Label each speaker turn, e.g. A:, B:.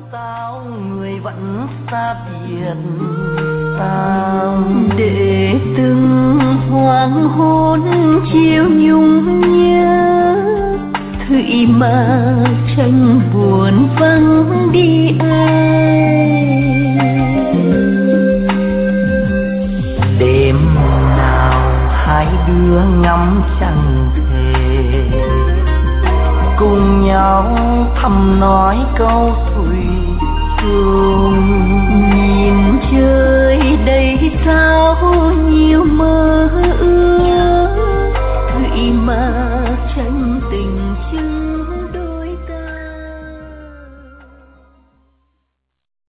A: sao người vẫn xa biệt, sao để từng hoàng hôn chiều nhung nhớ, thủy mà tranh buồn vắng đi ai. Đêm nào hai đứa ngắm trăng thề, cùng nhau thầm nói câu thủy chung, nhìn trời